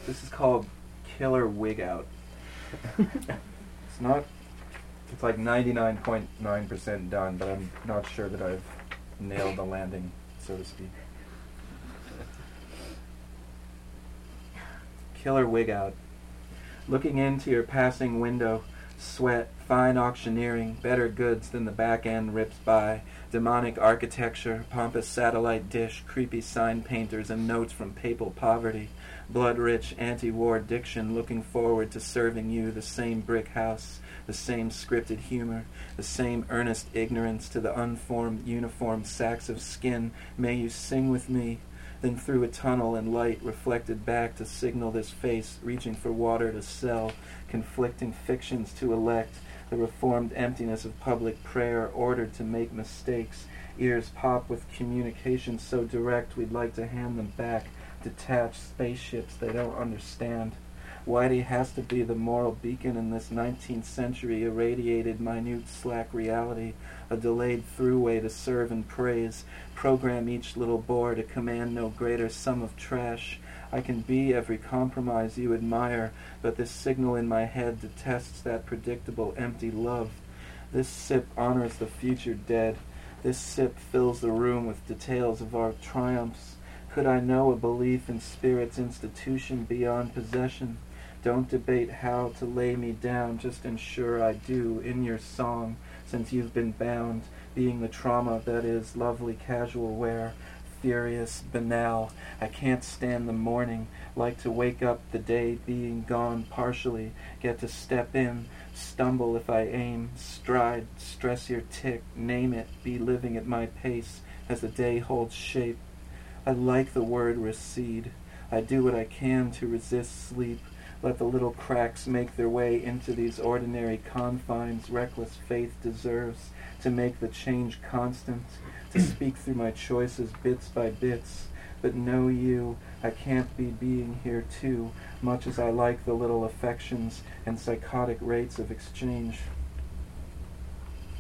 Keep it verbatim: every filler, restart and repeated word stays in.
This is called Killer Wig Out. It's not, it's like ninety-nine point nine percent done, but I'm not sure that I've nailed the landing, so to speak. Killer Wig Out. Looking into your passing window, sweat, fine auctioneering, better goods than the back end rips by, demonic architecture, pompous satellite dish, creepy sign painters, and notes from papal poverty, blood-rich anti-war diction looking forward to serving you the same brick house, the same scripted humor, the same earnest ignorance to the unformed, uniform sacks of skin. May you sing with me. Then through a tunnel and light reflected back to signal this face, reaching for water to sell, conflicting fictions to elect, the reformed emptiness of public prayer ordered to make mistakes, ears pop with communication so direct we'd like to hand them back, detached spaceships they don't understand. Whitey has to be the moral beacon in this nineteenth century irradiated minute slack reality, a delayed throughway to serve and praise, program each little bore to command no greater sum of trash. I can be every compromise you admire, but this signal in my head detests that predictable empty love. This sip honors the future dead. This sip fills the room with details of our triumphs. Could I know a belief in spirit's institution beyond possession? Don't debate how to lay me down, just ensure I do in your song, since you've been bound, being the trauma that is lovely casual wear, furious, banal. I can't stand the morning, like to wake up the day being gone partially, get to step in, stumble if I aim, stride, stress your tick, name it, be living at my pace as the day holds shape. I like the word recede. I do what I can to resist sleep. Let the little cracks make their way into these ordinary confines reckless faith deserves, to make the change constant, to speak through my choices bits by bits. But know you, I can't be being here too, much as I like the little affections and psychotic rates of exchange.